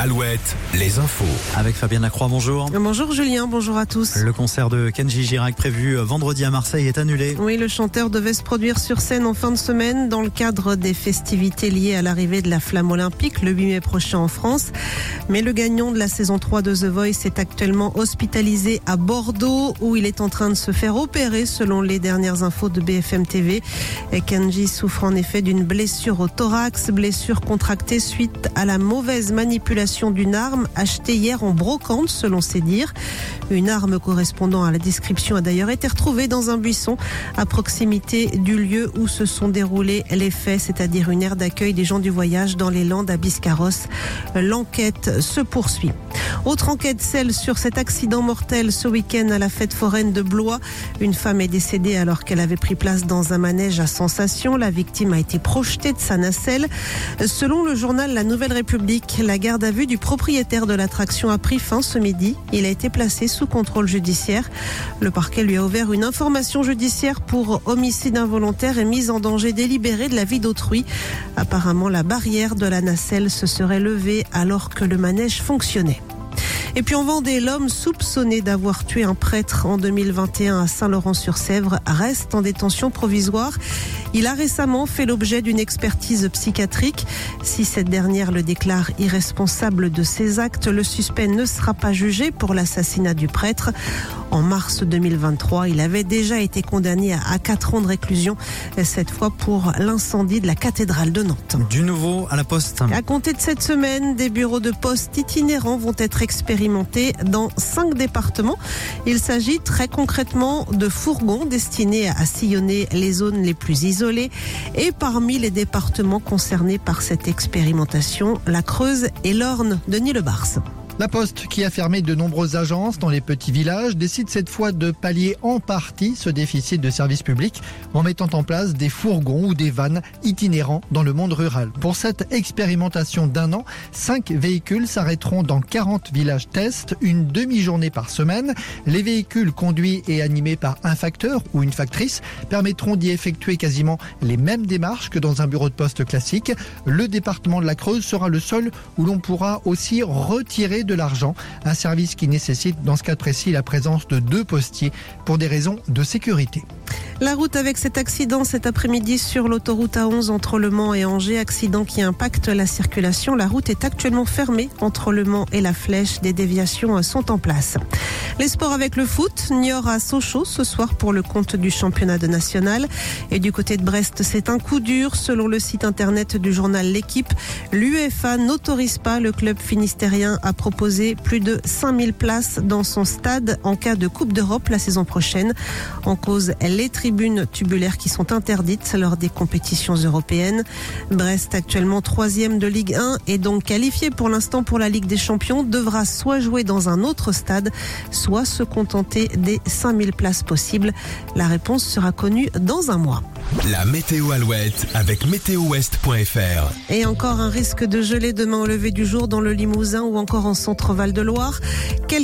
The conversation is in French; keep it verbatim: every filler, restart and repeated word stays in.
Alouette, les infos. Avec Fabienne Lacroix, bonjour. Bonjour Julien, bonjour à tous. Le concert de Kenji Girac prévu vendredi à Marseille est annulé. Oui, le chanteur devait se produire sur scène en fin de semaine dans le cadre des festivités liées à l'arrivée de la flamme olympique le huit mai prochain en France. Mais le gagnant de la saison trois de The Voice est actuellement hospitalisé à Bordeaux où il est en train de se faire opérer selon les dernières infos de B F M T V. Et Kenji souffre en effet d'une blessure au thorax, blessure contractée suite à la mauvaise manipulation d'une arme achetée hier en brocante selon ses dires. Une arme correspondant à la description a d'ailleurs été retrouvée dans un buisson à proximité du lieu où se sont déroulés les faits, c'est-à-dire une aire d'accueil des gens du voyage dans les Landes à Biscarrosse. L'enquête se poursuit. Autre enquête, celle sur cet accident mortel ce week-end à la fête foraine de Blois. Une femme est décédée alors qu'elle avait pris place dans un manège à sensation. La victime a été projetée de sa nacelle. Selon le journal La Nouvelle République, la garde à vue du propriétaire de l'attraction a pris fin ce midi. Il a été placé sous contrôle judiciaire. Le parquet lui a ouvert une information judiciaire pour homicide involontaire et mise en danger délibéré de la vie d'autrui. Apparemment, la barrière de la nacelle se serait levée alors que le manège fonctionnait. Et puis en Vendée, l'homme soupçonné d'avoir tué un prêtre en deux mille vingt et un à Saint-Laurent-sur-Sèvre reste en détention provisoire. Il a récemment fait l'objet d'une expertise psychiatrique. Si cette dernière le déclare irresponsable de ses actes, le suspect ne sera pas jugé pour l'assassinat du prêtre. En mars deux mille vingt-trois, il avait déjà été condamné à quatre ans de réclusion, cette fois pour l'incendie de la cathédrale de Nantes. Du nouveau à la Poste. À compter de cette semaine, des bureaux de poste itinérants vont être expérimentés dans cinq départements. Il s'agit très concrètement de fourgons destinés à sillonner les zones les plus isolées. Et parmi les départements concernés par cette expérimentation, la Creuse et l'Orne. Denis Lebars. La Poste, qui a fermé de nombreuses agences dans les petits villages, décide cette fois de pallier en partie ce déficit de services publics en mettant en place des fourgons ou des vannes itinérants dans le monde rural. Pour cette expérimentation d'un an, cinq véhicules s'arrêteront dans quarante villages tests, une demi-journée par semaine. Les véhicules conduits et animés par un facteur ou une factrice permettront d'y effectuer quasiment les mêmes démarches que dans un bureau de poste classique. Le département de la Creuse sera le seul où l'on pourra aussi retirer de l'argent, un service qui nécessite dans ce cas précis la présence de deux postiers pour des raisons de sécurité. La route avec cet accident cet après-midi sur l'autoroute A onze entre Le Mans et Angers, accident qui impacte la circulation. La route est actuellement fermée entre Le Mans et la Flèche. Des déviations sont en place. Les sports avec le foot, Niort à Sochaux ce soir pour le compte du championnat de national. Et du côté de Brest, c'est un coup dur. Selon le site internet du journal L'Équipe, l'UEFA n'autorise pas le club finistérien à proposer plus de cinq mille places dans son stade en cas de Coupe d'Europe la saison prochaine. En cause, les tribunes tubulaires qui sont interdites lors des compétitions européennes. Brest, actuellement troisième de Ligue un et donc qualifié pour l'instant pour la Ligue des Champions, devra soit jouer dans un autre stade, soit se contenter des cinq mille places possibles. La réponse sera connue dans un mois. La météo Alouette avec météo ouest point f r. Et encore un risque de gelée demain au lever du jour dans le Limousin ou encore en centre Val de Loire. Quel